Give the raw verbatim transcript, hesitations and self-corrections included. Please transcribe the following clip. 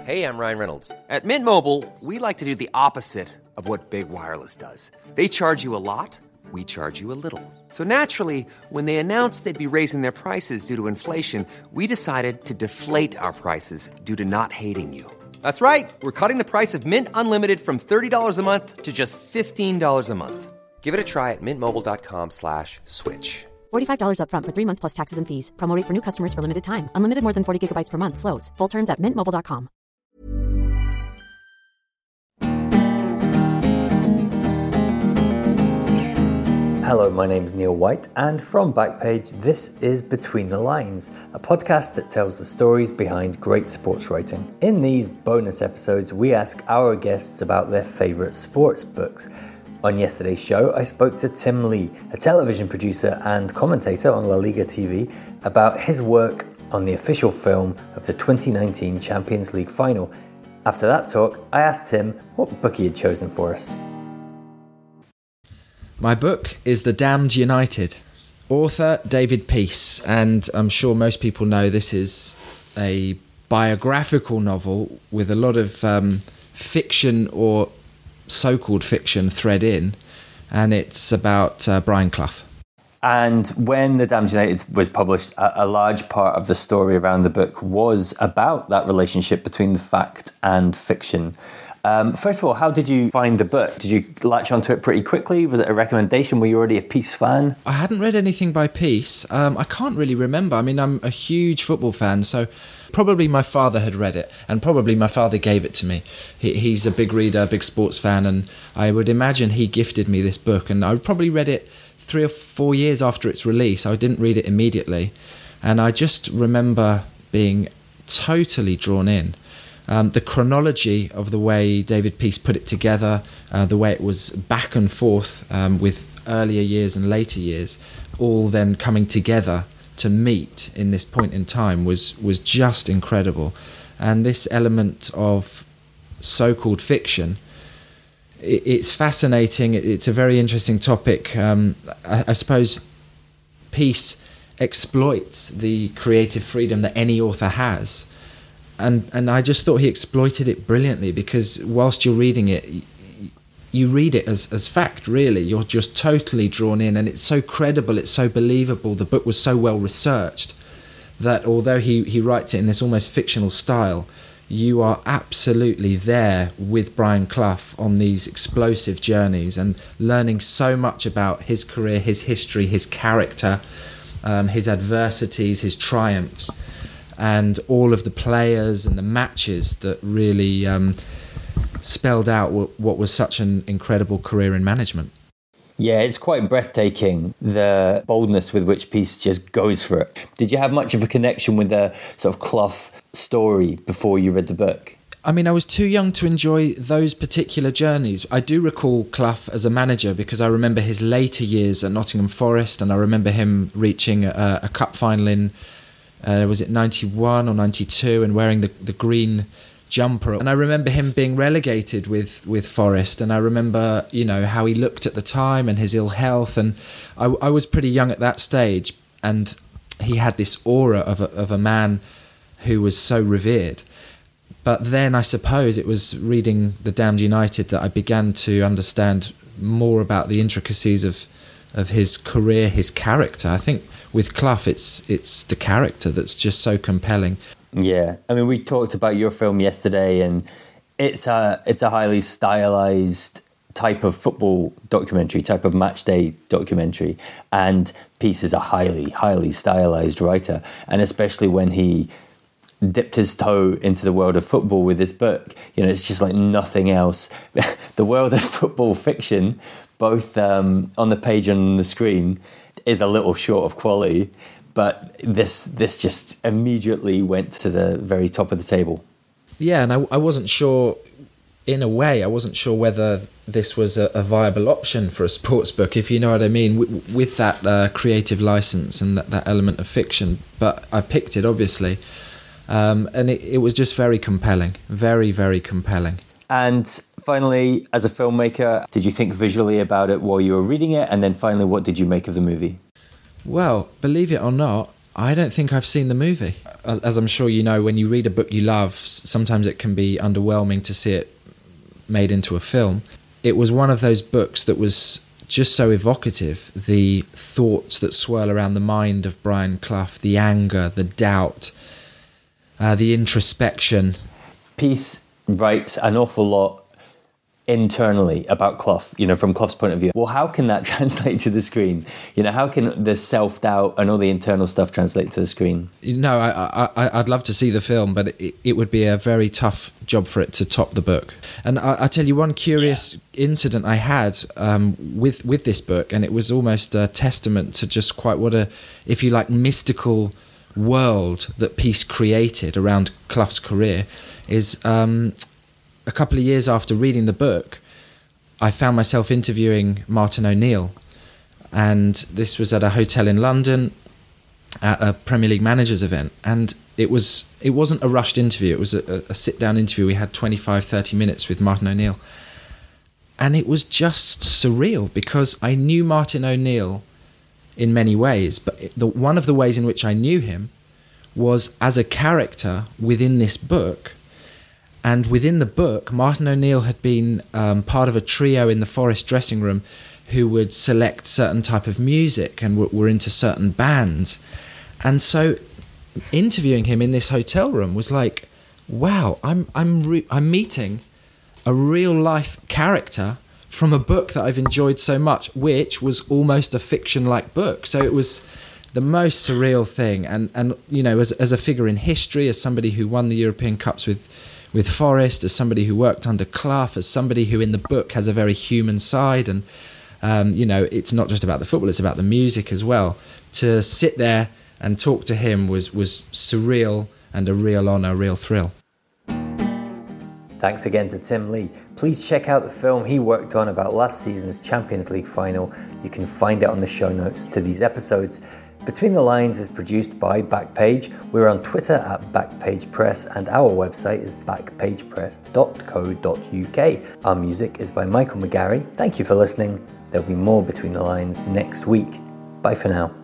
Hey, I'm Ryan Reynolds. At Mint Mobile, we like to do the opposite of what Big Wireless does. They charge you a lot, we charge you a little. So naturally, when they announced they'd be raising their prices due to inflation, we decided to deflate our prices due to not hating you. That's right. We're cutting the price of Mint Unlimited from thirty dollars a month to just fifteen dollars a month. Give it a try at mintmobile.com slash switch. forty-five dollars up front for three months plus taxes and fees. Promo rate for new customers for limited time. Unlimited more than forty gigabytes per month. Slows full terms at mint mobile dot com. Hello, my name is Neil White, and from Backpage, this is Between the Lines, a podcast that tells the stories behind great sports writing. In these bonus episodes, we ask our guests about their favourite sports books. On yesterday's show, I spoke to Tim Lee, a television producer and commentator on La Liga T V, about his work on the official film of the twenty nineteen Champions League final. After that talk, I asked him what book he had chosen for us. My book is The Damned United. Author David Peace, and I'm sure most people know this is a biographical novel with a lot of um, fiction or so-called fiction thread in, and it's about uh, Brian Clough. And when The Damned United was published, a, a large part of the story around the book was about that relationship between the fact and fiction. Um, first of all, how did you find the book? Did you latch onto it pretty quickly? Was it a recommendation? Were you already a Peace fan? I hadn't read anything by Peace. Um, I can't really remember. I mean, I'm a huge football fan, so probably my father had read it, and probably my father gave it to me. He, he's a big reader, a big sports fan, and I would imagine he gifted me this book, and I probably read it three or four years after its release. I didn't read it immediately, and I just remember being totally drawn in. Um, the chronology of the way David Peace put it together, uh, the way it was back and forth um, with earlier years and later years, all then coming together to meet in this point in time was, was just incredible. And this element of so-called fiction, it, it's fascinating. It's a very interesting topic. Um, I, I suppose Peace exploits the creative freedom that any author has. And and I just thought he exploited it brilliantly, because whilst you're reading it, you read it as, as fact, really. You're just totally drawn in, and it's so credible, it's so believable. The book was so well researched that although he, he writes it in this almost fictional style, you are absolutely there with Brian Clough on these explosive journeys and learning so much about his career, his history, his character, um, his adversities, his triumphs, and all of the players and the matches that really um, spelled out w- what was such an incredible career in management. Yeah, it's quite breathtaking, the boldness with which Peace just goes for it. Did you have much of a connection with the sort of Clough story before you read the book? I mean, I was too young to enjoy those particular journeys. I do recall Clough as a manager because I remember his later years at Nottingham Forest, and I remember him reaching a, a cup final in Uh, was it ninety-one or ninety-two, and wearing the, the green jumper. And I remember him being relegated with, with Forest, and I remember, you know, how he looked at the time and his ill health. And I, I was pretty young at that stage, and he had this aura of a, of a man who was so revered. But then I suppose it was reading The Damned United that I began to understand more about the intricacies of, of his career, his character. I think with Clough, it's it's the character that's just so compelling. Yeah, I mean, we talked about your film yesterday, and it's a it's a highly stylized type of football documentary, type of match day documentary, and Peace is a highly highly stylized writer, and especially when he dipped his toe into the world of football with this book, you know, it's just like nothing else. The world of football fiction, both um, on the page and on the screen, is a little short of quality, but this this just immediately went to the very top of the table. Yeah, and I, I wasn't sure, in a way, I wasn't sure whether this was a, a viable option for a sports book, if you know what I mean, with, with that uh, creative license and that, that element of fiction. But I picked it, obviously, um, and it, it was just very compelling, very, very compelling. And finally, as a filmmaker, did you think visually about it while you were reading it? And then finally, what did you make of the movie? Well, believe it or not, I don't think I've seen the movie. As, as I'm sure you know, when you read a book you love, sometimes it can be underwhelming to see it made into a film. It was one of those books that was just so evocative. The thoughts that swirl around the mind of Brian Clough, the anger, the doubt, uh, the introspection. Peace writes an awful lot internally about Clough, you know, from Clough's point of view. Well, how can that translate to the screen? You know, how can the self-doubt and all the internal stuff translate to the screen? No, I, I, I'd love to see the film, but it, it would be a very tough job for it to top the book. And I, I'll tell you one curious yeah. incident I had um, with, with this book, and it was almost a testament to just quite what a, if you like, mystical world that Peace created around Clough's career, is... Um, a couple of years after reading the book, I found myself interviewing Martin O'Neill, and this was at a hotel in London at a Premier League managers event, and it was it wasn't a rushed interview. It was a, a sit-down interview. We had twenty-five, thirty minutes with Martin O'Neill, and it was just surreal because I knew Martin O'Neill in many ways, but the, one of the ways in which I knew him was as a character within this book. And within the book, Martin O'Neill had been um, part of a trio in the Forest dressing room who would select certain type of music and w- were into certain bands. And so interviewing him in this hotel room was like, wow, I'm I'm re- I'm meeting a real life character from a book that I've enjoyed so much, which was almost a fiction-like book. So it was the most surreal thing. And, and you know, as as a figure in history, as somebody who won the European Cups with with Forest, as somebody who worked under Clough, as somebody who in the book has a very human side, and um, you know, it's not just about the football, it's about the music as well. To sit there and talk to him was was surreal and a real honour, a real thrill. Thanks again to Tim Lee. Please check out the film he worked on about last season's Champions League final. You can find it on the show notes to these episodes. Between the Lines is produced by Backpage. We're on Twitter at Backpage Press, and our website is backpage press dot co dot uk. Our music is by Michael McGarry. Thank you for listening. There'll be more Between the Lines next week. Bye for now.